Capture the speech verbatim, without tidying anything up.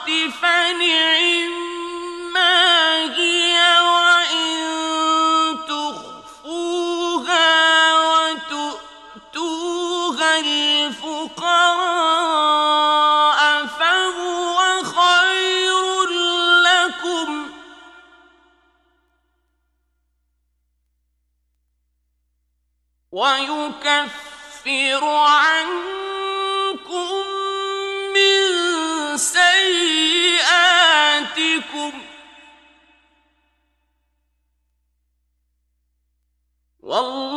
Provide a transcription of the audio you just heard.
فنعما هي وإن تخفوها وتؤتوها الفقراء فهو خير لكم ويكفر عنكم من سيئاتكم والله